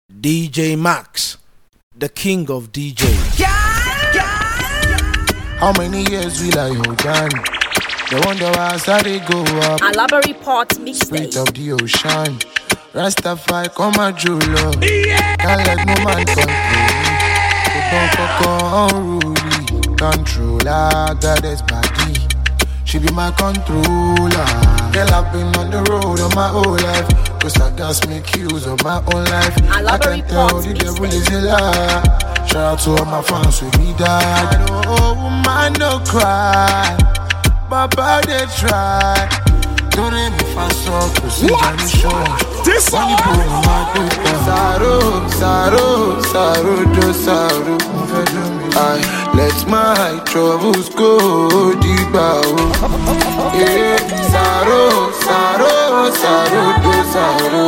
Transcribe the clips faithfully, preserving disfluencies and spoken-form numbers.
D J Max, the king of D Js. How many years will I hold on? They wonder why I started go up. Alabari Port mixtape. Spirit of the ocean. Rastafari come and jeweler. Can't let no man control me. Don't fuck controller, goddess body. She be my controller. Girl, I've been on the road all my whole life. Cause I got make use of my own life. I can tell the devil is a lie. Shout out to all my fans with me died. Oh, woman, no cry. Baba, they try. Don't let me fast up. Cause it's show. This one. Saro, Saro, Saro, do Saro. I let my troubles go deeper. Yeah, Saro, Saro, Saro, do Saro.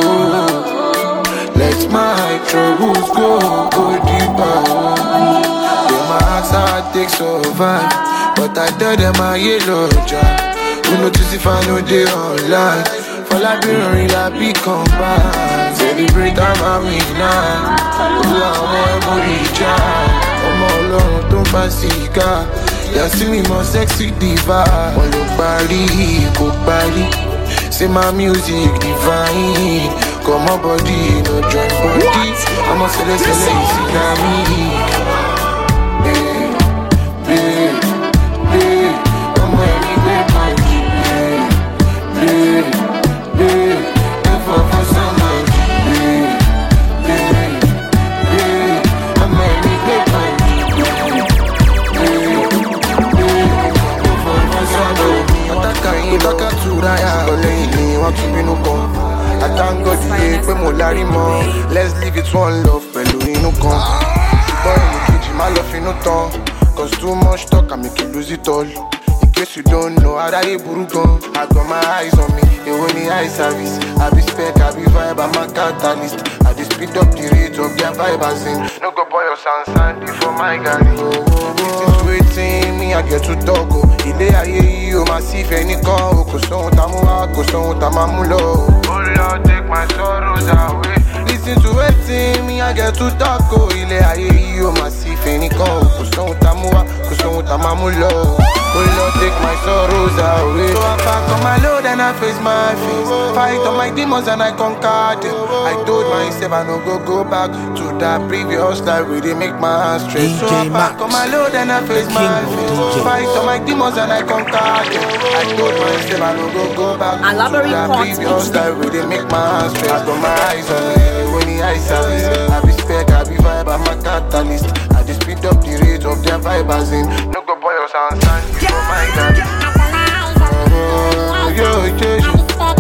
Let my troubles go, go deeper. Yeah, my heart's hard takes over, but I tell them I yellow job. Who notice if I know they online? For like be real, I be combined. Celebrate I'm a winner. Who I want to reach out. I'm all alone, don't fancy car. You see me more sexy diva. All look body, go body. Say my music divine. Come on body, no join body. I'm a celeste, lazy me. Hey, hey, hey. I'm a anyway body. Hey, hey, hey. If I for somebody. Hey, hey, hey. I'm a anyway body. Hey, hey. If I for somebody. Ataka in Bakatura ya Oleni, want to be no come. I thank God you gave me more larry more. Let's leave it one love, pẹ̀lú inú kan. Boy, you kiji my love in no time. Cause too much talk, I make you lose it all. In case you don't know, I die burugan. I got my eyes on me, it only eye service. I be spec, I be vibe, I'm a catalyst. I just speed up the rate of their vibe and sing. No go boy your sound sandy for my galley. Listen to waiting, me I get to talk. Ilé ayé yìí o máa sí fẹ́ nìkan o. Kò sóhun tá mú wá, kò sóhun tá máa mú lọ. Oh Lord, take my sorrows away. Listen to waiting, me I get to talk. Ilé ayé yìí o máa sí fẹ́ nìkan o. Kò sóhun tá mú wá, kò sóhun tá máa mú lọ. Oh Lord, take my sorrows away. So I pack on my load and I face my face. Fight on my demons and I conquer them. I told myself I no go go back to that previous life where they make my hands straight. So I pack on my load and I face my face. Fight on my demons and I conquer them. I told myself I no go go back to that previous life where they make my hands straight. I got my eyes on it when the eyes service. I be spec, I be vibe, I'm a catalyst. I just speed up the rate of their vibe as in. No go boy your sound stand, you know my God. Oh, yo, yo, yo.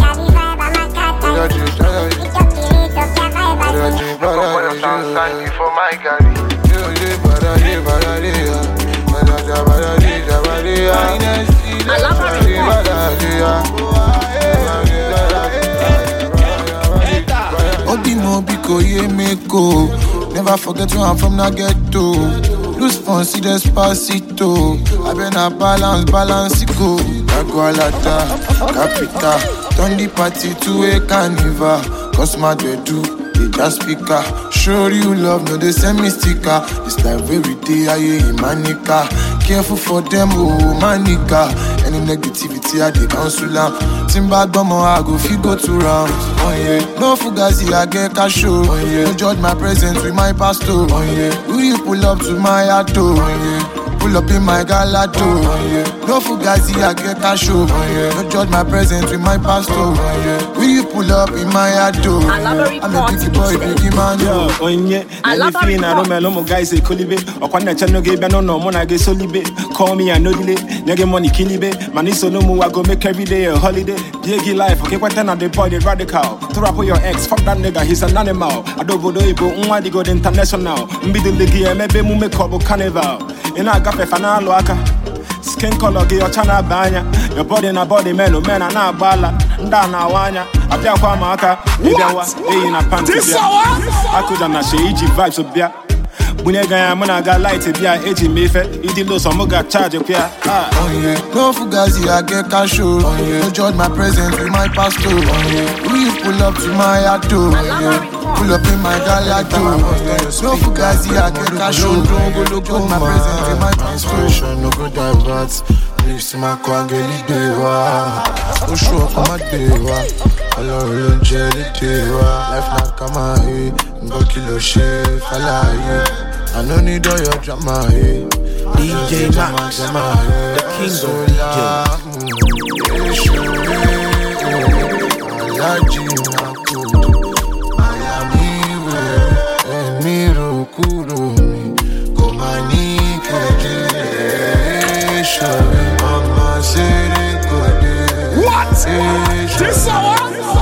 Never forget where I'm from, now ghetto. Lose fun, see despacito. I been a balance, balance, go. Agualata, Capita. Turn the party to a carnival. Cause my do, they just speaker. Show you love, no they send me sticker. This life every day, I hear manica. Careful for them, oh manica. Any negativity, I they cancel out. Timba Gomo, I go fi go two rounds. Oh yeah, no fugazi, I get cash show. Oh yeah, no judge my presence with my pastor. Oh yeah, will you pull up to my auto? Oh yeah. Pull up in my galado, oh, yeah. No fugazi, I get cash show, oh, yeah. No judge my presence with my pastor, oh, yeah. Will you pull up in my ado? I'm a big boy, big man, yo. Oh yeah, I love feeling I don't know guys say Kulibe. Or when I channel give no no money I get solibe. Call me I know delay, nigga money kilibe. Man is so no more I go make every day a holiday. Biggie life, okay, what then I boy the radical. Throw up your ex, fuck that nigga, he's an animal. I don't go do it, but I go international. Middle the gear, maybe we make up carnival. And I got a fanal waka. Skin color, get your channel banya. Your body na body, man, oh man, and na bala. Ndana wanya. I feel kwa maka. What? Hey, in a panty. I could not say vibes of beer. Bunyagaya Monaga light it, yeah, eighty mefe, eating those on Moga charge up here. Oh yeah, no fugazi, I get cash show. Oh yeah, no judge my presence with my pastor. Oh yeah, we pull up to my auto. Oh yeah, pull up in my galato. Oh yeah, no fugazi, I get cash show. Don't go look at my presence with my pastor. No go divert. Please my kwangeli dewa. Oh show up my dewa. Ọlọ́run jẹ́ lédè wa. Life na kama e, nǹkan kí ló ṣe fàlàyé. I no need all your drama e. D J Max, the king of D J. Alájí na kú, àyàmí wẹ̀, ẹ̀mí ro kúrò mi, kò má ní kéde. Ṣọ̀rẹ́ ọmọ ṣeré kò dé. What? This hour?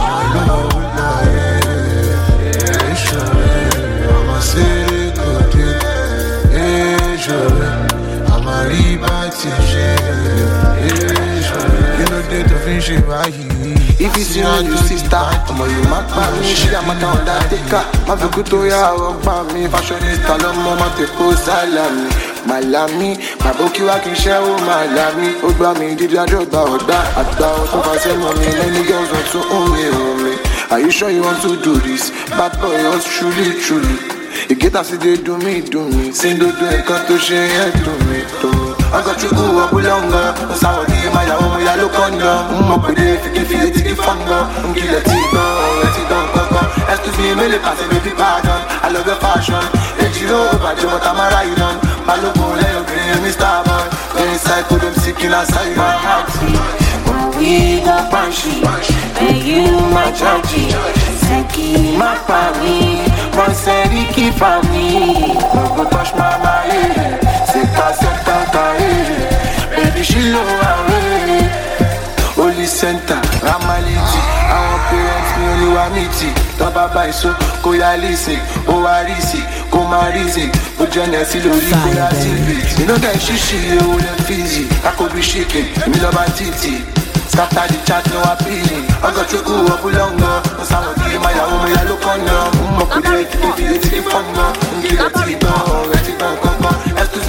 If you see my new sister, I'm you my family. She a matter on that taker. My vehicle to ya rock by me. Fashionista, love mama te post salami. Malami, my bookie walking share with Malami. Ogba me, did ya drop out that? I thought so far say mommy, many girls want to own me, own me. Are you sure you want to do this? Bad boy, yours truly, truly. You get as they do me, do me. Sing do do and cut to share to me, to me. I got you go up longer. Saudi, my home, I look on them. Up with it, if you feel it, if funga. I'm kill a tigo, let it down, coco. Excuse me, me, pass it, baby, pardon. I love your fashion. Let you know about you, but I'm a ride on. My look on, let you bring me star boy. Go inside, put them sick in outside my heart. When we go punchy, and you my judgy. Seki, my family. Monseri, keep on me. Don't go touch my mind. Seka, seka, baby, she low away. Holy center, Ramaliti. Our parents, me only want me tea. Taba by so, go ya listen. Oh, I listen. Go my reason. But Genesis, Lori, go ya T V. You know that shishi, you wouldn't fizzy. I could be shaking. Me love my titty. Scatter the chat, no appealing. I got you go up longer. No sound of my home, I look on them. Moko de, if you take it from them. Kill it, take it down, let it down, come, come.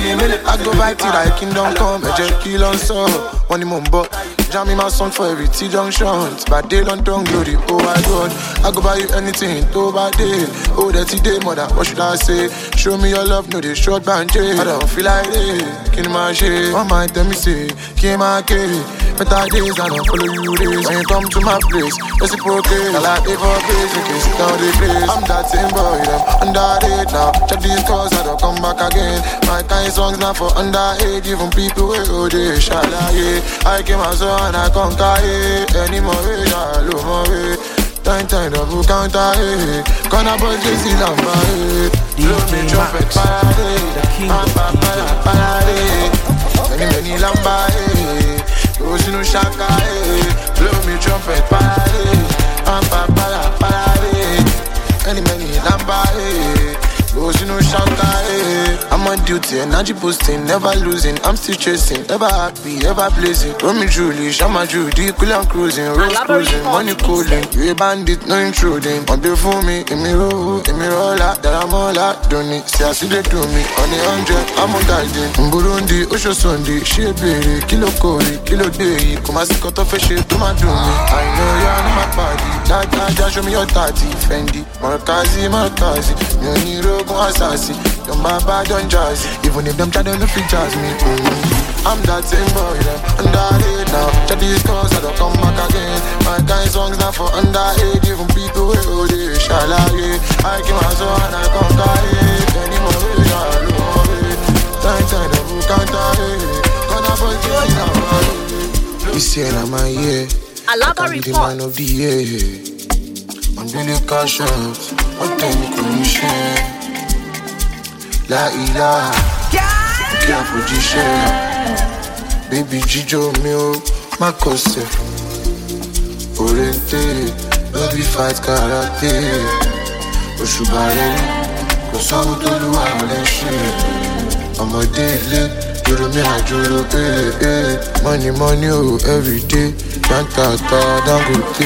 I go back till I kingdom come. I just kill on so. One mumbo. Jam in my song for every T junctions. But they don't don't glory. Oh my God. I go buy you anything. To bad day. Oh that's day, mother. What should I say? Show me your love, no they short band. I don't feel like it. Kill my shit. One mind tell me say. Kill my kid. Better days I don't follow you days. When you come to my place, reciprocate. I like it for place. You can sit down the place. I'm that same boy. I'm under it now. Check these calls. I don't come back again. My kind songs not for underage. Even people will go there. Shalaye. I came out so and I conquer it. Any more way, I love more way. Time, time, double counter it. Gonna put this in on my head. Blow me trumpet, parade. I'm parade, parade. Many, many lamba, eh. Goes in Shaka, eh. Blow me trumpet, parade. I'm parade, parade. Many, many lamba, eh. Goes in Shaka, eh. I'm on duty, energy posting, never losing. I'm still chasing, ever happy, ever blazing. Romy Julie, Shama Judy, cool and cruising, road cruising, money cooling. You a bandit, no intruding. On the for me, in me roll, in me roll out, that I'm all out, don't it? See, I see they do me, on the hundred, I'm on guiding. Burundi, Osho Sunday, she berry, kilo kori, kilo day. Come as cut off a shit to my do me. I know you're on my body, that guy, show me your thirty, Fendi, Markazi, Markazi, Yoniro, Assassin, your baba don't jazz. Even if them try to fit jazz me, mm. I'm that same boy, them under it now. Check these calls, I don't come back again. My kind songs not for underage. Even people will hold it, shalaye. I came out so and I conquer it. Anymore way, I look more it. Time, time, double counter it. Gonna put this in our body. This year, I'm a year. I love a report. The man of the year. I'm really cash out. What time you can share? La ilaha, care for G-Share. Baby Jijo mio, ma cose. Oriente, baby fight karate. Oshubare, kosawo toluwa leshe. Ọmọdé ilé, joro mi àjòrò pele. Money money oh every day, Yantata Dangote.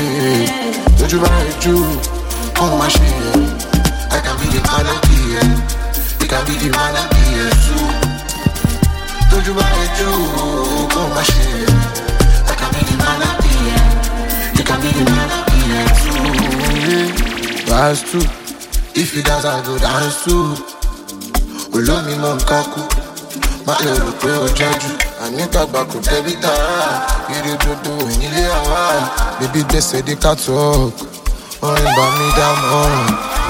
Lójú bá rẹ̀ jù, kọ́ máa ṣe yẹn. I can be the man of the year. can be the man I be a zoo. Don't you buy a Jew, go my shit. I can be the man I be a. You can be the man I be a zoo. That's true. If you dance, I go dance too. Olo mi mo nkaku, ma le ro pe o jaju. Ani kagba ko debi tara, ire dodo enile awa. Baby bless the cat talk, orin ba mi dam on.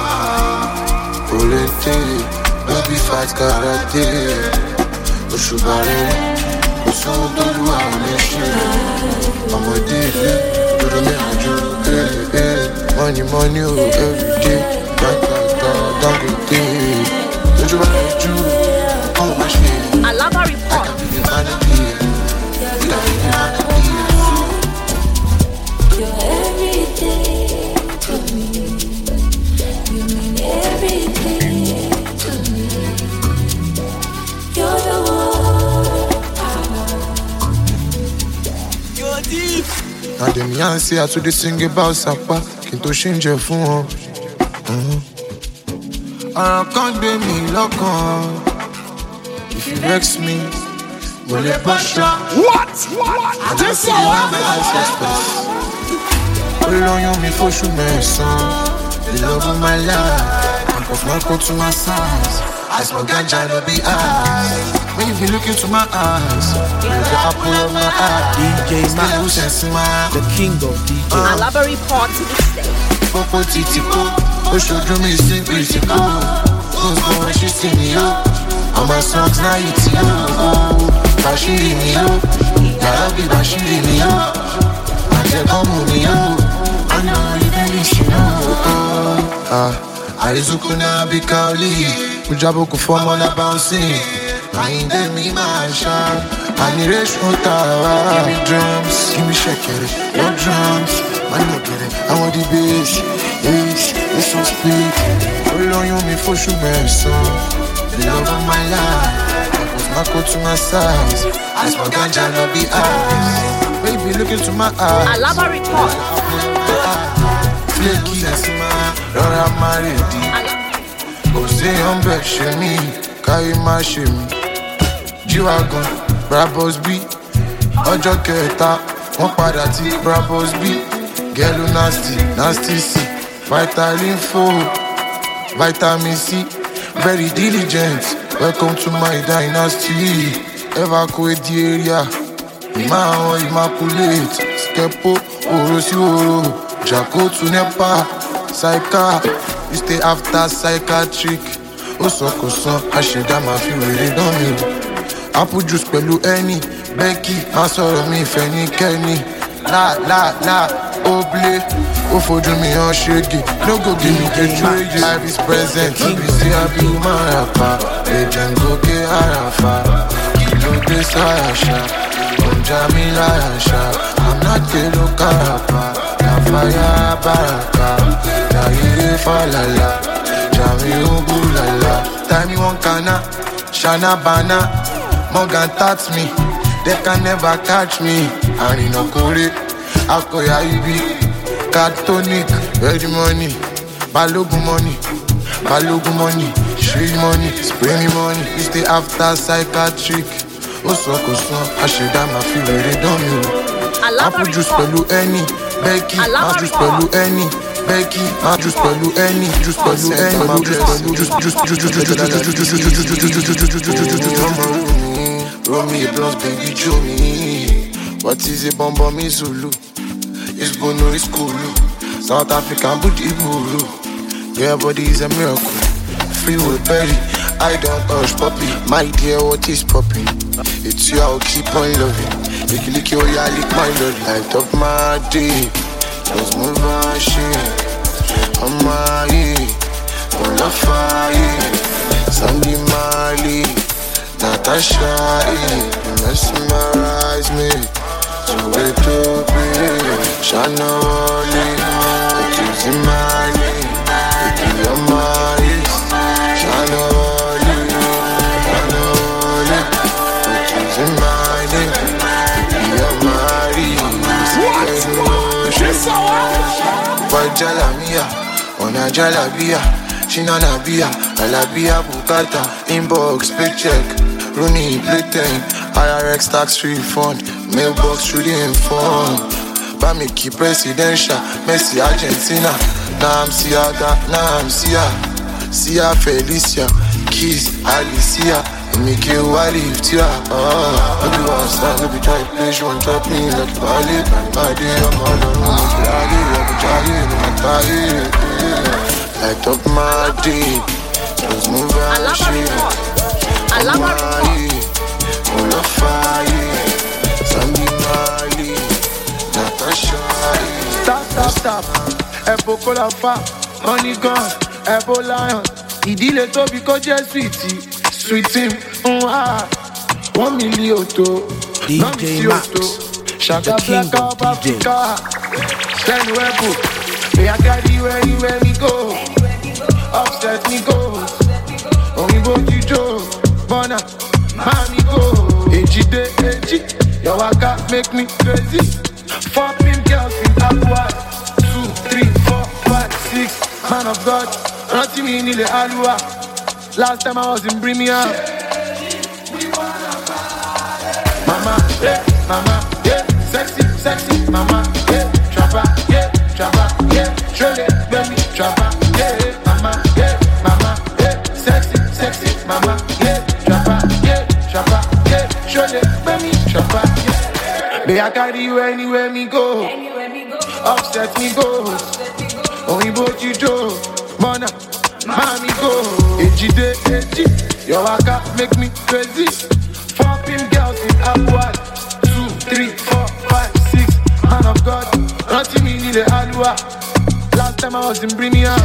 Olete, baby fight karate. Oshubare, oso doluwa ole se. Ọmọdé ilé, dúró mi àjò, eh eh. Money money oh every day. Don't go there. Don't you want to do? Oh my shit. Alaba report. I can be the man of the year. You can be the man of the year. You're everything to me. You mean everything to me. You're the one I want. You're deep. Now them young say I to the sing about Sapa. Can't change your phone. I can't be me lọ́kàn. If you vex me, mo lè push up. What? What? I just see you have my ancestors. Olóyún mi fóṣù mẹ́sàn-án. The love of my life. I put my coat to my size. I smoke ganja, no be eyes. When you be looking to my eyes, you're the apple of my eye. D J Max, the king of D J. Alaba report to this day. Popo titipo, Oshoju mi sing critical. Who's born she see me yo? All my songs now it's you. Bashiri me yo, gotta be Bashiri me yo. Maje komu me yo, I know you finish you know. Ah, Arizuku na be kaoli, Ujabo ku form on a bouncing. I ain't them me my shot. I need a shota. Give me drums, give me shakere, no drums. I no get it. I want the bass, bass, it's so sweet. Olóyún mi fóṣù mẹ́sàn-án. The love of my life. I put my coat to my size. I smoke ganja, no be eyes. Baby, look into my eyes. Alaba report. Flaky, rọra máa rè di. Kò sí ọ̀nbẹ ṣe mí, káyé má ṣe mí. G-Wagon, Brabos B. Ọjọ́ kẹta, wọ́n padà ti Brabos B. Gelo nasty, nasty C. Vitamin four, vitamin C. Very diligent. Welcome to my dynasty. Evacuate the area. Ima immaculate. Skepo, oro si oro. Jaco to Nepa. Psycha. You stay after psychiatric. Osokosan, Asheda ma fi wèrè dán mi o. Apple juice pẹ̀lú ẹni. Becky, má sọ̀rọ̀ mi ìfẹ́ ní kẹ́ni. La la la. Oble, ó fojú mi hàn ṣégi. No go give me the trade. Life is present. Ibi sí àbí Marapa. Agent gòkè àràfà. Kí ló dé sáyàṣà? Ọjà mi láyàṣà. I'm not a local rapper. Láfàyà bàràkà. Jàyèrè fàlàlà. Jàmí ògùlàlà. Time one kana. Shana bana. Morgan tats me. They can never catch me. Àrìnà kórè. Akoya ibi, Catonic, ready money, Balogun money, Balogun money, Shri money, spray me money, you stay after psychiatric. Osokosan, Asheda ma fi wèrè dán mi o. Apple juice pẹ̀lú ẹni, Becky, ma juice pẹ̀lú ẹni, Becky, ma juice pẹ̀lú ẹni, juice pẹ̀lú ẹni, ma juice pẹ̀lú juice, juice, juice, juice, juice, juice, roll me a blunt, baby, show me. What is a bomb bomb Zulu? It's Bono, it's Kulu. South African booty buru. Your body is a miracle. Free with berry. I don't touch puppy. My dear, what is puppy? It's you, I'll keep on loving. Lick lick your yeah, lick my love. Light up my day. Just move on shit. On my head. On the fire. Sandy Marley. Natasha, you mesmerize me. So we to be Shana Wally, it is in my name, it is on my list. Shana Wally, Shana Wally, it is in my name, it is on my list. What? What? Jalamia, on a jalabia, Chinana Bia, Alabia Bukata, inbox, paycheck, Rooney, Playtime, I R X tax refund, mailbox through the inform. Bamiki presidential, Messi Argentina, now I'm Siaga, now I'm Sia, Sia Felicia, Kiss, Alicia, Miki Wali, Tia, ah, I do want to stand, be trying to play, she won't drop me like a ballet, my day, I'm all alone, I'm tired, light up my day, just move and shit. I love my full of fire, Sammy Mali, Natasha. Stop, stop, stop. Epo kola fa, money gone, Epo lion. Ìdílé tóbi kó jẹ́ sweetie, sweetie, mwah. One million to, D J Max, Shaka the king Black of of D Js. Africa. Send Webu, may I carry you anywhere we go. Upset me go, only Boji Joe, Bona, Mami go. Eji de Eji, your waka make me crazy. Four pin girls in Aqua, two, three, four, five, six. Man of God, nothing in the Alua. Last time I was in Birmingham. Mama, yeah, mama, yeah, sexy, sexy, mama, yeah, trapper, yeah, trapper, yeah, trailer, baby, trapper, yeah, mama, yeah, mama, yeah, sexy, sexy, mama, yeah, trapper, yeah, trapper, yeah, trailer, baby, trapper, yeah. May I carry you anywhere me go, upset me go, only both you do, Mona, mommy go, Eji de Eji, your waka make me crazy. Four pin girls in Aqua, two, three, four, five, six. Man of God, nothing in the Alua. Last time I was in Birmingham.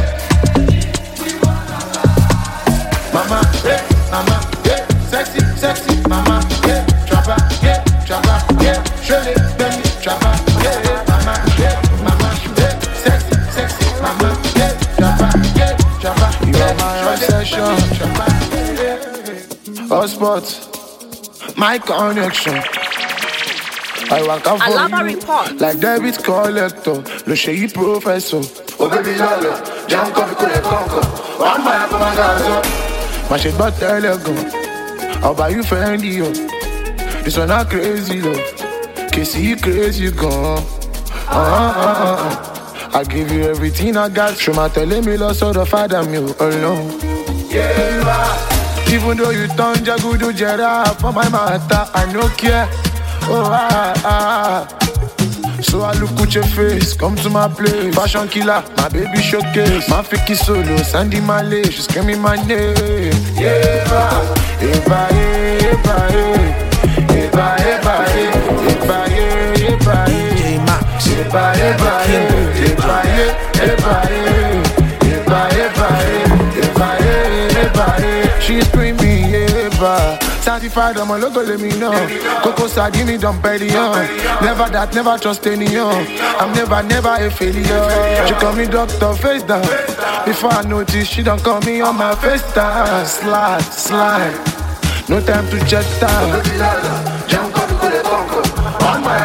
Mama, yeah, mama, yeah, sexy, sexy, mama, yeah, trapper, yeah, trapper, yeah, surely, baby, trapper, yeah, mama, yeah, mama, yeah, sexy, sexy, mama, yeah, trapper, yeah, trapper, you're my obsession, trapper, yeah, hotspot. My connection. I work out for you report. like debit collector. Le chéri professor. Oh baby lolo, jam coffee coule conco. One by up my gazo. My shit but elegant. I'll buy you Fendi yo. This one not crazy though. Casey you crazy gone. Uh, uh, uh, uh. I give you everything I got. Show my telling me lost all the father me alone. Yeah. Even though you turn Jagudu Jera for my matter, I no care. Oh ah ah. So I look at your face, come to my place. Fashion killer, my baby showcase. My fiki solo, Sandy Malay, she's screaming my name. Eva, Eva, Eva, Eva, Eva, Eva, Eva, D J Max, Eva, Eva, Eva, Eva, Eva, Eva, Eva, Eva, she's screaming Eva. Certified, I'm a logo, let me know. Coco side, give me dumb belly, yo. Never that, never trust anyone. I'm never, never a failure. She call me doctor, face down. Before I notice, she don't call me on my face down. Slide, slide. No time to check time. Jump, come, go, let go. On my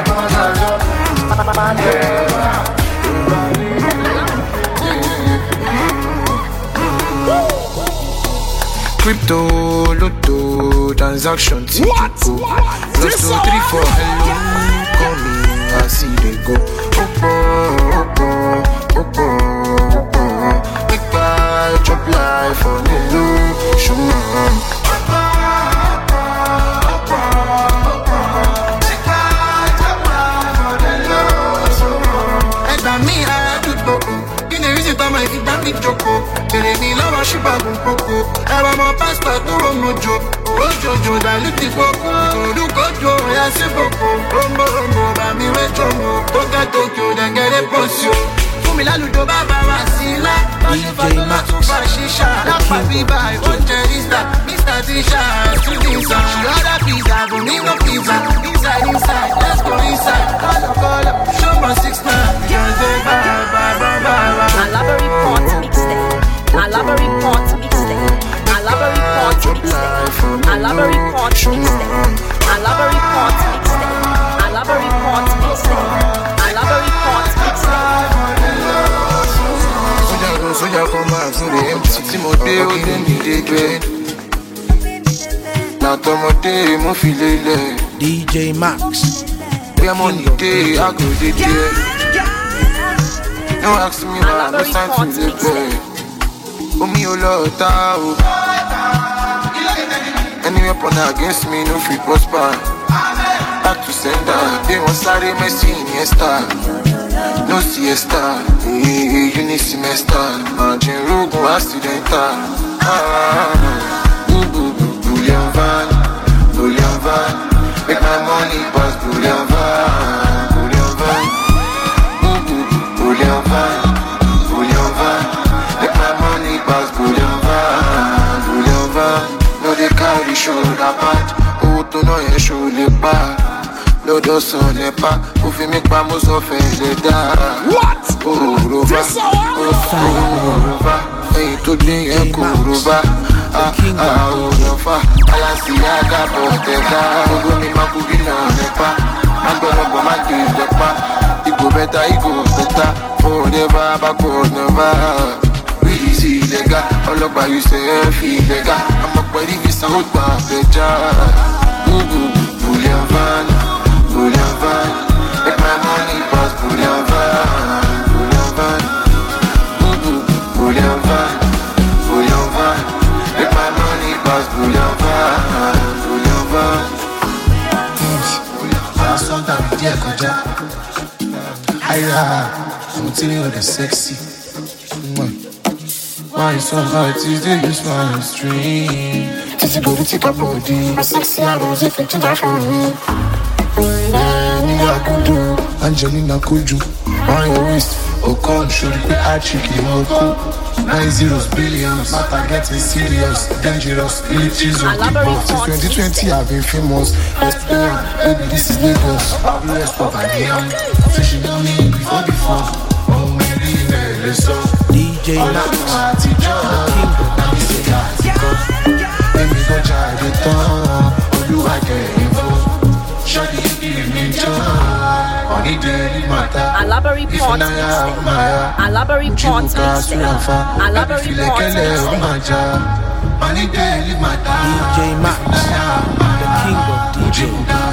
yeah. Crypto, lotto, transaction, what? Plus two, three, four, hello, call me, I see they go. Oppo, oppo, oppo, oppo. Big buy, chop life on the loop, show me. Ever my pastor to Romojo, Rojojo, Daluti Coco, Lucojo, Yasiboco, Rombo Rombo, Bami Retromo, Toka Tokyo, then get a post you. Fumila Ludo Baba Wasila, D J Max, Shisha, Napa Biba, Ocherista, Mister Tisha, Studisa, she order pizza, but me no pizza. Inside, inside, let's go inside. Call up, call up, show my six nine. I love a report mixtape. I love a report mixtape. I love a report mixtape. I love a report mixtape. I love a report mixtape. I love a report mixtape. I love a report mixtape. Soja go, Oya come back to the empty. Tí mo dé, ó dé mi dé bẹ́ẹ̀. Látọmọdé mo fi lélẹ̀. D J Max. Where money day, I go dey there. No ask me why, no time to live there. Oh me, oh Lord, oh. Any weapon against me, no free prosper. Back to sender, they want sorry, Messi, Iniesta. No siesta, hey, you need semester. Margin rogo, accidental. Ah, boo boo boo, bullion van, bullion van. Make my money pass bullion van, bullion van. Boo boo boo, bullion van, bullion van. Make my money pass bullion van, bullion van. No they carry shoulder pad, oh to know your shoulder pad. L'odeur son n'est pas, vous filmez pas mon soffre de da. What? Kuruba, Kuruba, hey tout bien un Kuruba. Ah ah Kuruba, Alassiaga Bottega. Ogoni makubina n'est pas, Magolo Boma de pas. Igo beta, Igo beta, forever back we easy les gars, all about you say feel les gars. I'm a body qui s'en route par Beja. Boubou, Bullion van. Bullion van, make my money pass bullion van, bullion van, boo bullion van, bullion van, make my money pass bullion van, bullion van. I saw that video koja. Aya, I'm telling you the sexy. Why you so hard to do this one stream? Titi go to take a body, sexy I was if you die for me. Angelina Kuju, on your waist, oh come show the pay I check you more cool. Nine zeros, billions, matter getting serious, dangerous, abilities of the boss. Since twenty twenty I've been famous, let's play on, baby this is Lagos. Pablo Escobar, damn, say she know me before before. Oh my baby, let's go. D J Max, the king of Baby go try the tongue, oh do I get involved? Shawty, you give me joy. Only daily matter. Alaba report mixtape. Alaba report mixtape. Alaba report mixtape. Only daily matter. D J Max, the king of D J.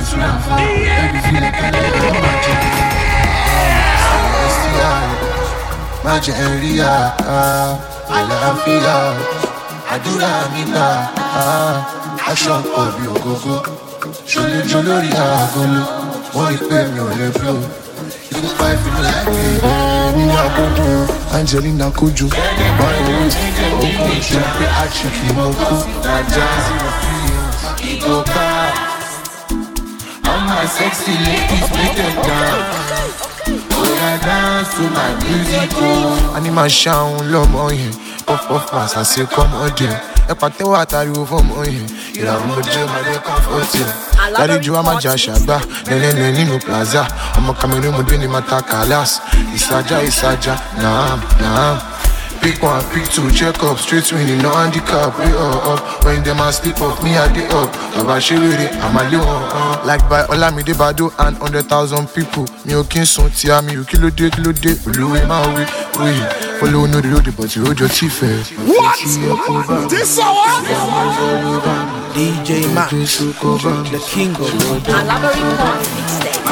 Majeria, Alafia, Adura Mina, Action of your go-go. Jolly jolly agolo, wọ́n rí pé mi ò lè blow. Ikú pa ìfìlú láìpẹ́ nínú àbọ̀dọ̀. Angelina Kuju, báyìí wí, ogun ṣe pé àṣìkì mọ́ kú. Naija zero feelings, ìgò ká. All my sexy ladies make them dance. Oya dance to my music o. A ní máa ṣàwọn lọ́mọ yẹn, puff puff pass àṣẹ kọ́mọdé. Ẹ pàtẹ́wọ́ àtàríwò fọ́mọ yẹn, ìràwọ̀ ojú ọmọdé comforting. Daddy Joe Amaja Shaba, Nene Nino Plaza. I'm a Cameroon Mudini Matakalas. Isaja, Isaja, nah, nah. Pick one, pick two, check up, straight winning, no handicap. We all up. When them a sleep off, me I dey up. Abashi with it, I'm a little uh. Like by Olamide Bado and hundred thousand people. Me okay son tia me you kilo day, kilo day. Uluwe ma we, we. Follow no the road, but you hold your teeth first. What? This one? D J Max, the king of Alaba report mixtape.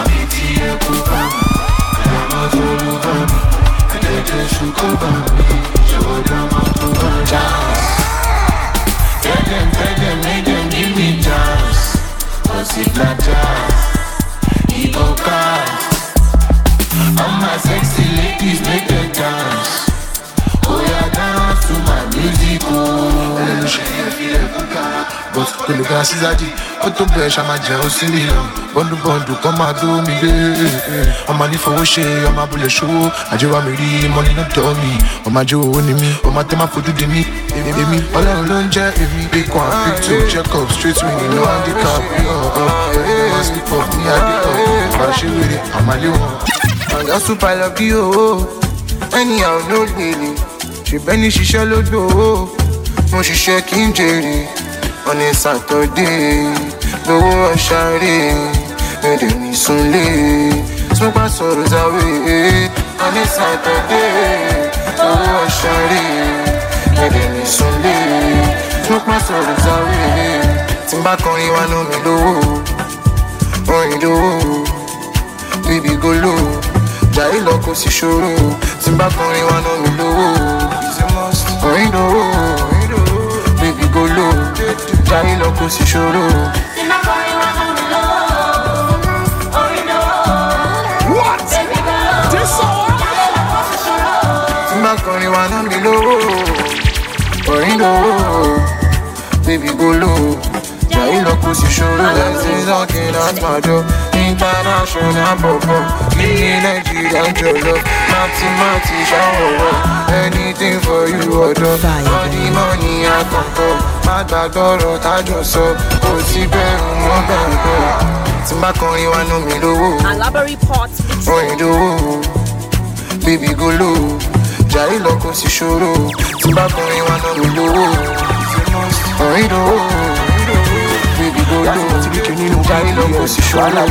Tell them, tell them, make them give me chance. Cause if not jazz, he go cast. All my sexy ladies make them dance. Oh yeah, dance to my music, oh. Let me show you feel it, but to look at Caesardi, but to be a man, just see me. Bondu bondu, come and do me, baby. I'm a live for share, I'm a bullet show. I just want me the money not to me. I'm a Joe on me, I'm a tema for the me. Me, all alone, jet me. Pick one, pick two, check up, straight swing, no handicap. Oh, oh, oh, sleep off me, I get up. Crash with it, I'm a little. And that's super love you. Anyhow, no daily. She benny, she shall do. Mo ṣiṣẹ́ kí n jèrè on a Saturday lówó ọ̀ṣàrè èdè mi súnlé smoke my sorrows away on a Saturday Oh, shawty, give me some day. Smoke my sorrows away. Timba kọrin wa no mi lowo. Orin lowo. Baby go low. Jai lọ kò sí ṣòro. Timba kọrin wa no mi lowo. Orin lowo. Baby go low. Jai lọ kò sí ṣòro. Timba kọrin wa no mi lowo. Orin lowo. What? This song? Timba kọrin wa no mi lowo. Orin lowo. Baby go low. Jai lọ kò sí ṣòro. This is talking out my door. International bobo. Give me Nigeria jollo. Mati mati shower. Anything for you order. All the money I can call. Má gbàgbọ́rọ̀ tájọ sọ. Kò sí bẹ̀rù mọ́ bẹ̀rù. Timba kọrin wa no mi lowo. Alabari Port Orin lowo. Baby go low. Jai lọ kò sí ṣòro. Timba kọrin wa no mi lowo. Orin lowo. Baby go low. Jai lọ kò sí ṣòro.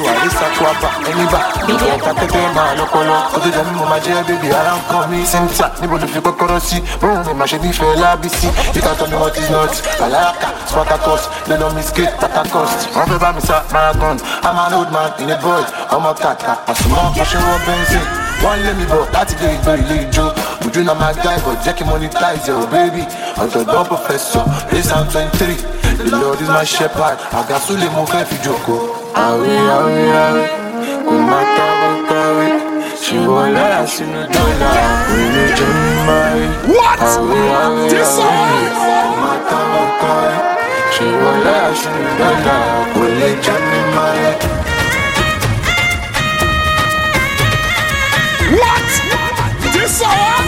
Cynthia, níbo ló fi kọ́kọ́rọ́ sí? Bóun ni màá ṣe nífẹ̀ẹ́ lábísí. You can tell me what is not. Malaka, Spartacus, lẹ́nu mi skate, Tatacost. Wọ́n fẹ́ bá mi sá marathon. I'm an old man in a boy. Ọmọ kàkà, àsùnmọ́, mo ṣe wọ́n bẹ́ńsìn. Wọ́n lé mi bọ̀ láti lè gbé ilé ijó. Ojú náà máa guy but jẹ́ kí monetize your baby. Ọ̀jọ̀gbọ́n professor, race and twenty-three. The Lord is my shepherd. Àgàsù lè mú fẹ́ fi jòkó. Àwẹ̀ àwẹ̀ àwẹ̀, kò má tábọ̀ káwé. Ṣé wọ́n lára sínú dọ́là? Òye jẹ́ mi máa rí. What? Àwẹ̀ àwẹ̀ This song? àwẹ̀, kò má tábọ̀ káwé. Ṣé wọ́n lára sínú dọ́là? Òye jẹ́ mi máa rí. What? This song?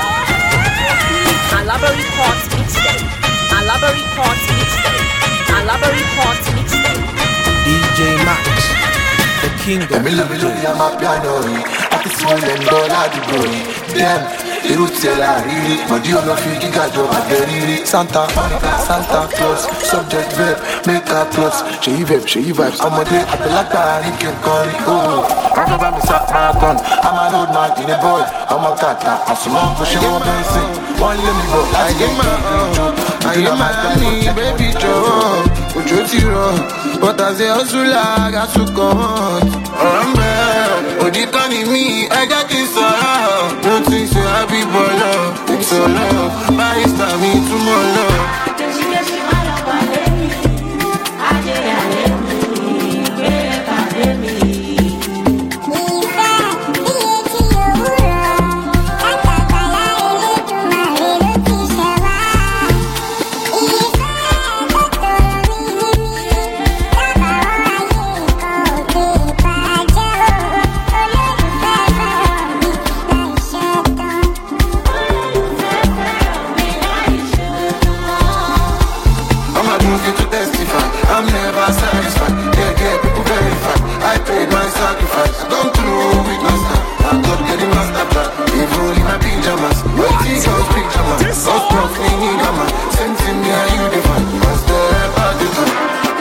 Alabari Port Mixtape. Alabari Port Mixtape. Alabari Port Mixtape. D J Max, the king of Èmi lómi lórí àmà piano yìí, àti tí wọ́n lè ń gbọ́ ládùúgbò yìí. Dem, irú tiẹ̀ la rírí, mọ̀dí olófin gíga jọ àgbẹ̀ rírí. Santa Monica, Santa Claus, subject verb, make her plus. Ṣèyí verb, ṣèyí vibes, ọmọdé àgbẹ̀lágbà àárín kẹ̀kọ́ rí. Wọ́n fẹ́ bá mi sá marathon, I'm an old man in a boy. Ọmọ kàkà, àsùnmọ́, mo ṣe wọ́n bẹ́ẹ̀ sìn. Wọ́n lé mi bọ̀ láti gé ìjọ. Ayé máa ní baby jọ̀wọ́, òjò ti rọ̀, but as a hustler, I got to come. Ọ̀rọ̀ ń bẹ̀, òdìtọ́ ni mí, ẹ jẹ́ kí n sọ̀rọ̀. Nothing so happy but love, it's all love. Barista mi túmọ̀ lọ. I'm never satisfied. Yeah, yeah, people verify. I paid my sacrifice. I don't through with no star. I'm not getting master plan. Even in my pajamas. My T-girls pajamas. Most properly in Gama. Same thing me and you define. What's the ever different?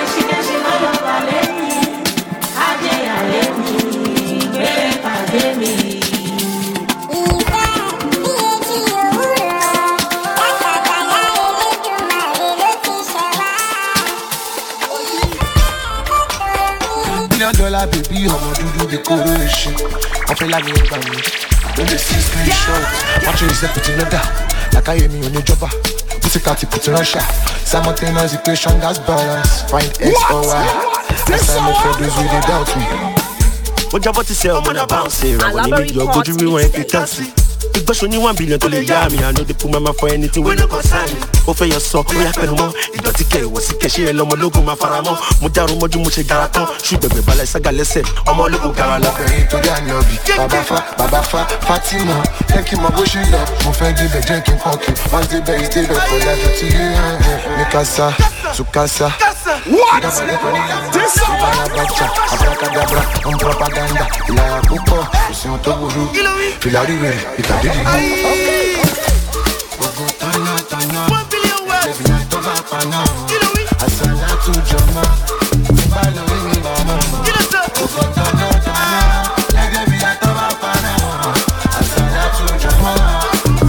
Dollar baby, ọmọ dúdú bí kóró èṣù. Wọ́n fẹ́ láyé ẹgbà mi, ló lè sí screenshot. Wọ́n tún ìṣẹ́ pìtì lọ́dà, làkàyè mi ò ní jọba. Physical ti pìtì Russia, simultaneous equation gas balance. Find X or Y, assignment for those who dey doubt me. Mo jábọ́ ti sẹ́ ọmọ náà bounce ìràwọ̀ ní méjì ọgbójú rí wọn fi tán sí. Ìgbésùn ní one billion tó lè yá mi, I no dey put my mouth for anything wey no concern me. Ó fẹ́ yọ sọ, ó yà pẹ̀lú mọ́, ìdọ̀tí kẹ̀ ìwọ̀ sí kẹ̀ṣẹ́ ẹ lọ́mọ ológun máa fara mọ́. Mo dárun mọ́jú mo ṣe gara tán, ṣú gbẹ̀gbẹ̀ balẹ̀ sága lẹ́sẹ̀, ọmọ ológun gara lọ. Ọbẹ̀rin torí ànábì, bàbá fa, bàbá fa, Fatima. Jẹ́ kí n mọ bó ṣe lọ, mo fẹ́ débẹ̀ jẹ́ kí n kàn kí. Wọ́n ti bẹ̀ ìdè lọ kò lájọ tí yé hàn. Mi kasa, sukasa. What? This song? Ìbárabajà, abrakadabra, on propaganda. Ìlànà púpọ̀, kò sí ohun tó burú. Fìlà rí rẹ̀, ìtàdé dìbò. Gbogbo tọ́nà tọ́nà, ẹ̀bí náà tó bá paná. Àṣàlá tó jọmọ́, ìbá lọ rí mi màmá. Gbogbo tọ́nà tọ́nà, ẹ̀bí náà tó bá paná. Àṣàlá tó jọmọ́,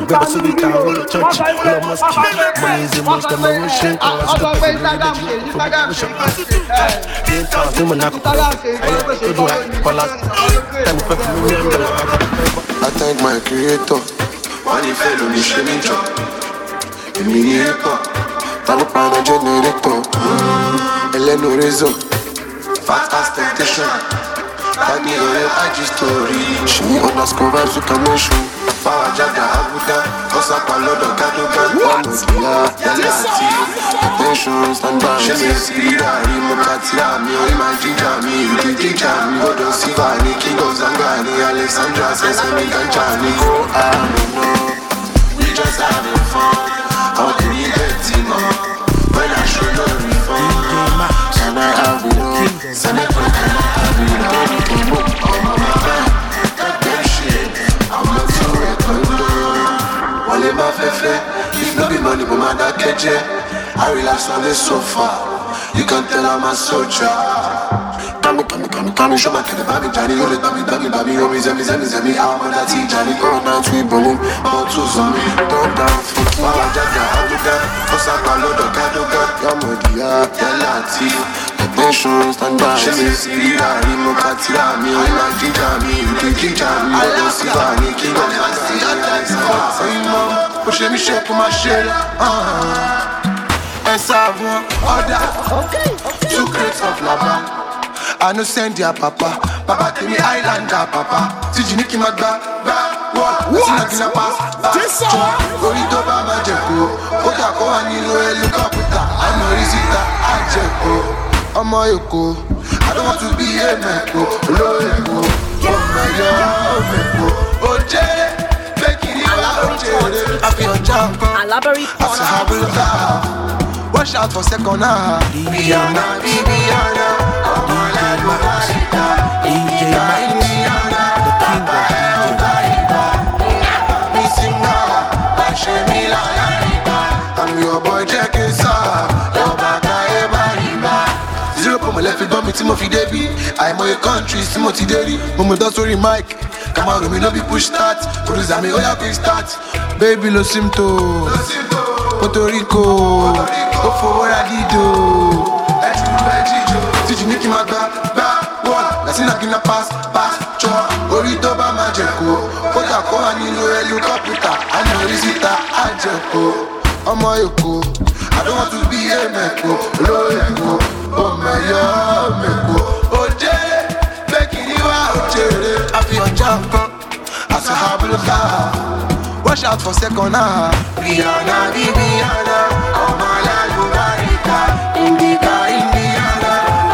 gbé bọ́ sórí ìta àwọn ọmọ chọ́ọ̀chì ọlọ́ mọ́sìkì money is the most of my own ṣe ń kọ́ wá sí ọ̀pẹ̀ ìlú ìdẹ́jì fún mi ṣe ní ìta tí mo náà kọ́kọ́ ẹ̀yẹ tó dùn àìkọ́lá tẹ́mi fẹ́ fún mi ní ọ̀dọ̀ I thank my creator wọ́n ní fẹ́ lómi ṣe mí jọ èmi ní ẹ̀kọ́ tani pàánà generator ẹlẹ́nu razor fat as temptation tani ọ̀rẹ́ I G story ṣe underscore vibes with connection fáwọn jáde àbúdá ọ̀sàpá lọ́dọ̀ gádógán ọmọ ìyá yálà àti attention stand by ṣe mi sí rírà rí mo ká tíra mi orí máa jíjà mi ìdí jíjà mi gbọ́dọ̀ sífà ní king of zanga ní Alexandra ṣẹ̀ṣẹ̀ mi ganja ní kó àmì náà we just having fun ọkùnrin bẹ́ẹ̀ tí mọ́ when I show no refund can I have it all send it from can I have it all anything more ọmọ mi fẹ́ cut them shit I'm not too recommended wọlé má fẹ́fẹ́ if no be money mo máa dákẹ́ jẹ́ I relax on the sofa you can tell I'm a soldier. Kami kami kami kami show my kid baby Johnny you let me baby baby you me zemi zemi zemi I'm on that Johnny go down to bowling bottles on me don't down for Baba Jaja Abuja Osaka Lodo Kadoga Yamodia Yalati attention stand by she me see la rimo katira mi o ma jinja mi you jinja mi o see ba ni king of the say mom push me shake my shell ah esa one order okay two crates of lava I no send their papa. Papa tell me Islander papa. Si you need my back, back, what? Si na gina pass, back. Gori to ba ma jeko. Oka ko ani lo helicopter. I'm a risita, I jeko. I'm a yoko. I don't want to be a meko. Lo yeko. Oh my God, meko. Oje, bekiri wa oje. I feel jump. Alabari Port. Watch out for second half. Rihanna, Rihanna. D J Max, the king of I'm your boy Jackie Star. Your back I Zero for my left feet, me Timothy Davy. I'm a country, Timothy Davy. Mama don't sorry Mike. Come on, me no be push start. Produce me, oh yeah, quick start. Baby, lo simto. Puerto Rico. Go for what I did do. Did you make him a back, back, what? Let's not get a pass, pass, chop. Orito ba majeko. Oja ko ani lo helicopter. I know is it a jeko. Omo yoko. I don't want to be a meko. Lo yeko. Oh my God, meko. Oje, bekiri wa oje. I feel jump. As a habluka. Watch out for second half. Rihanna, Rihanna. Oh my God, you got it. Indica, Indiana.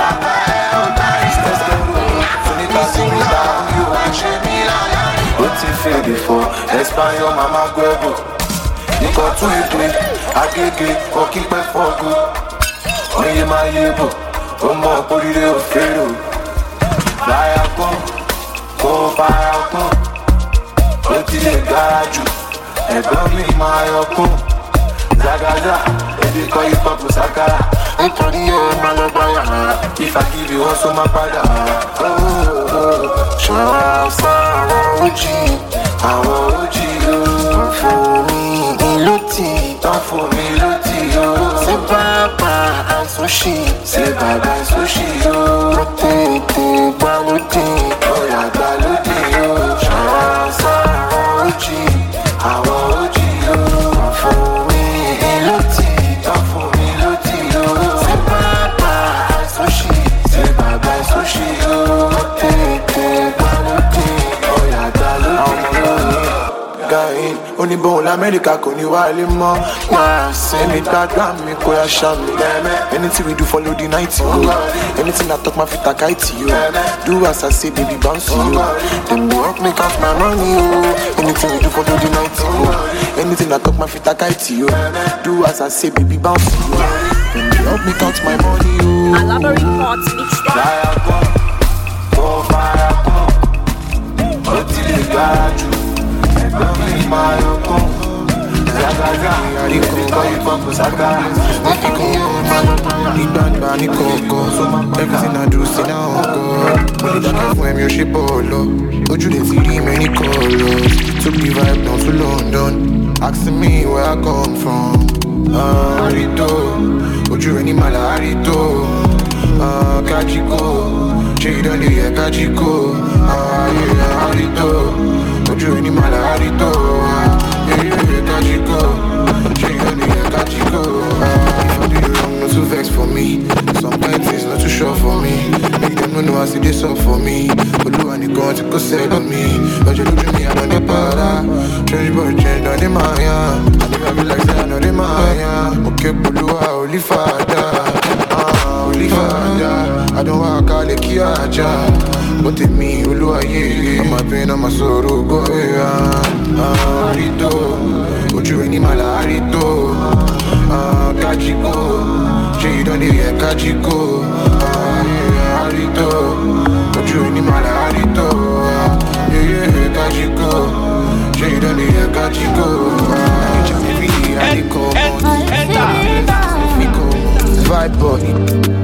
What you feel before? Español, mama huevo. You got to eat me. I get it. Or keep it for good. When you my able. Oh my body, they'll fail. Fly out, go. Go fire out, go. Go to the garage. And go me my own. Zagaza. Baby, call you Papu Sakara. If I give you also my brother. Oh, oh, show us our O G, our O G, don't for me, Iloti, don't for me, Iloti, oh. Say Baba and Sushi, say Baba and Sushi, oh. Rotate, baloti, oh yeah, baloti, oh. Show us our O G, our O G, oh. Don't for me, Iloti, don't for me, Iloti, oh. Say Baba and Sushi, say Baba and Sushi, oh. Rotate, baloti, oh yeah, baloti, oh. Guy, only born America, only while him more. Yeah, send it back, me, go ya sham me. Anything we do, follow the night, you. Anything I talk my feet, I guide to you. Do as I say, baby, bounce to you. Then they help me count my money, oh. Anything we do, follow the night, you. Anything I talk my feet, I guide to you. Do as I say, baby, bounce to you. Then they help me count my money, oh. Alabari Port mixtape. Fire come, go fire come. Go till the garage. Don't be my own. Zagaza, I can call you Papu Sakara. Everything I do, say now, God. When you don't have your ship, oh, Lord. Ojú lè ti rí many colors. Took the vibe down to London. asking me where I come from. Ah, Arito, would you any mala Arito? Ah, Kajiko, she don't hear Kajiko. Ah, yeah, Arito, would you any mala Arito? Yeah, yeah, Kajiko, she don't hear Kajiko. Ah, if I do you wrong, not too vex for me. Sometimes it's not too sure for me. Make them know I see this up for me. But do I need to go say on me? But you look at me, I don't need para. Change but change, don't need my hand. I never be like that, don't need my hand. Okay, Bulu, holy father. Ah, holy father. I don't want to call it Kiaja. But it me, Ulu, I I'm my pain, I'm my sorrow, go away. Ah, Arito. Would you any mala Arito? Ah, Kajiko. She don't hear Kajiko. Ah, yeah, Arito. Would you any mala Arito? Yeah, yeah, Kajiko. She don't hear Kajiko. Ah, just every day I come on. Vibe boy.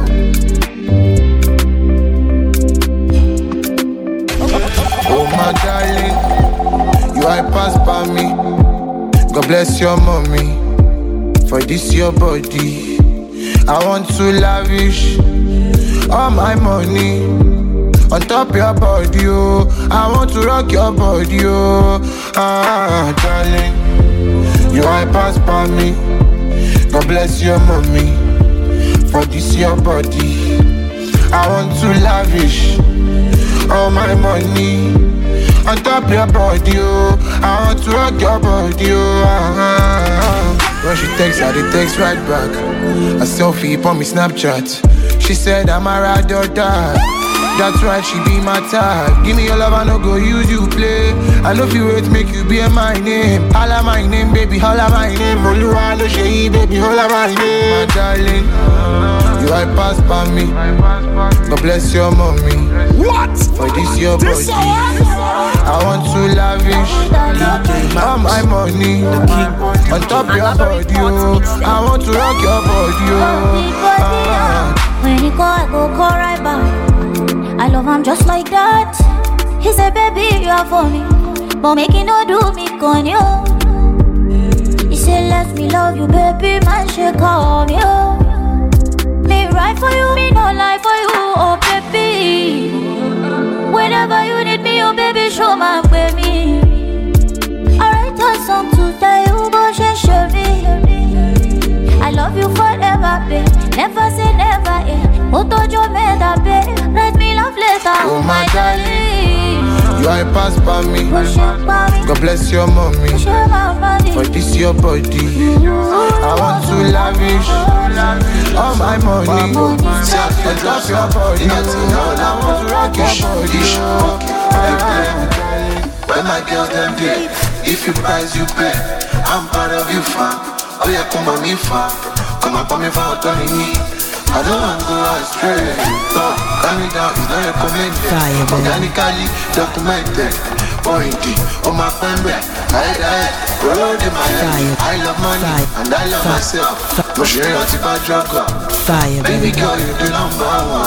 Oh my darling, you I pass by me. God bless your mommy for this your body. I want to lavish all my money on top your body, oh. I want to rock your body, oh. Ah, darling, you I pass by me. God bless your mommy for this your body. I want to lavish all my money on top your body, oh. I want to rock your body, oh. Ah, when she texts, I dey text right back. A selfie on me Snapchat. She said I'm a ride or die. That's right, she be my type. Give me your love, I no go use you play. I love you, wait, make you be my name. Holla my name, baby, holla my name. Oluwa lo shey, baby, holla my name. My darling, you I pass by me. God bless your mommy. What? For this your body, I want to lavish all my money on top your body, oh. I want to rock your body, oh. Ah. When he go, I go call right back. I love him just like that. He said, baby, you are for me, but make it no do me con you. He said, let me love you, baby, man, she call me, oh. Me right for you, me no lie for you, oh baby. Whenever you need me, oh baby, show my baby. I write a song to tell you, but she show me. I love you forever, babe. Never say never, eh. Otojo made a babe. Write me love letter, oh my darling. You I pass by me. God bless your mommy for this your body. I want to lavish all my money on top your body. I want to rock your body. When my girls them day, if you price you pay, I'm part of you fam. Oh yeah, come on me fam, come up on me for autonomy. I don't want to go astray. Talk, calm me down, it's not recommended. Organically documented. Pointy, on my friend back. I die, roll in my head. I love money, and I love myself. But she ain't not if I drug up. Baby girl, you the number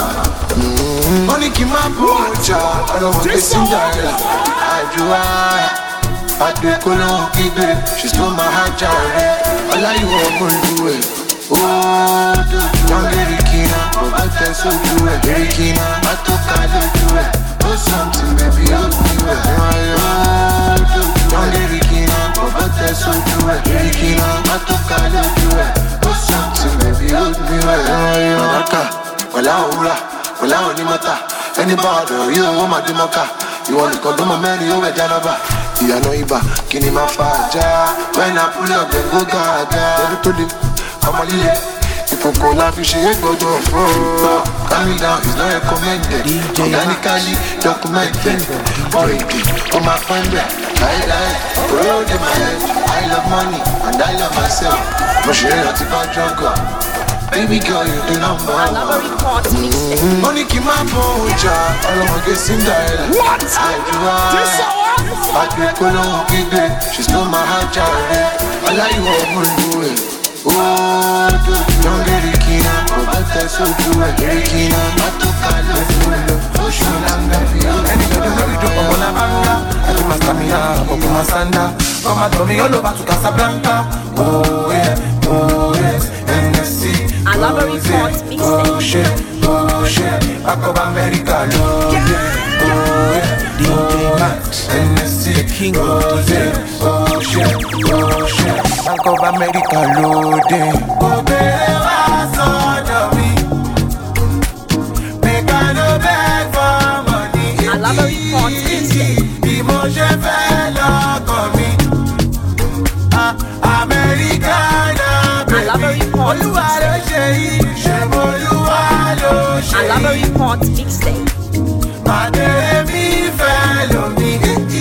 one. Money keep my poacher. I don't want to be Cinderella. I do I. I do Colon Kibe. She stole my heart, Jared. All I want to do it. Oh, do you want Erikina? But then so do it. Erikina, I took I do it. Oh, something, baby, I'll do it. Oh, do you want Erikina? But then so do it. Erikina, I took I do it. Oh, something, baby, I'll do it. Maraka, wala ura, wala onimata. Anybody, you want my demoka. You want to come to my man, you want Janaba. You know Iba, Kini Mafaja. When I pull up, then go gaga. Every I'm a lily. If you go laugh, you should go to a floor. Calm me down, it's not recommended. Organically documented. Already, on my friend there. I die, roll in my head. I love money, and I love myself. But she ain't not if I drunk up. Baby girl, you the number one. Mm-hmm. Money keep my poacher. I don't want to get Cinderella. What? I do I. I do Colon Kibe. She stole my heart, Jared. All I want to do it. Oh, do you want Erikina? But fẹ́ sójú ẹ̀ original mọ́tòkàlù fúlọ̀ ṣùlàǹgà fi ẹnìkan lórí ìdó ọmọ náà bá ń lá àti màsàmìyà àbọ̀kù masanda kọ́mà tọ̀mí all over to Casablanca. Oh yeah, oh yes, N S C. Alabari Port mixtape. Oh shit, oh shit, back of America, Lord. Oh yeah, D J Max, N S C, the king of D Js. Oh shit, oh shit, back of America, Lord. Oh baby, what's on me? Make I no beg for money. Alabari Port mixtape. Emotion fell on me. Ah, Americana, baby. Alabari Port Alabari Port mixtape. Mademi follow me.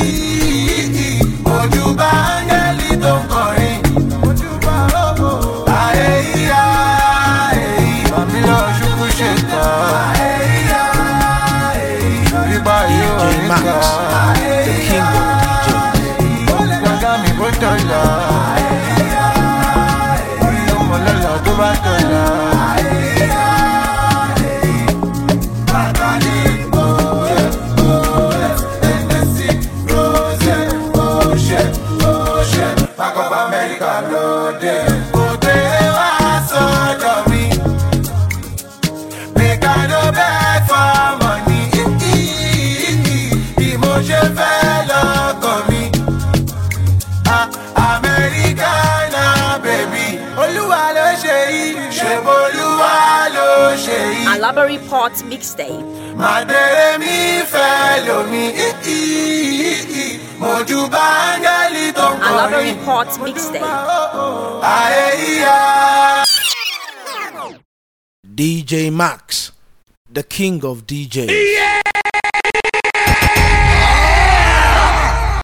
Ojuba angeli don kọrin. Ojuba obo. Ayeya, ayeya. Mamilo shuku sheka. Ayeya, ayeya. Riba yo Max, the king of D Js. Ole gaga mi botola. Ayeya, ayeya. Omo lola to ba tola. Alabari Port mixtape. Mademi follow me. Mojuba angeli don kọrin. Alabari Port mixtape. Ayeya. D J Max, the king of D Js.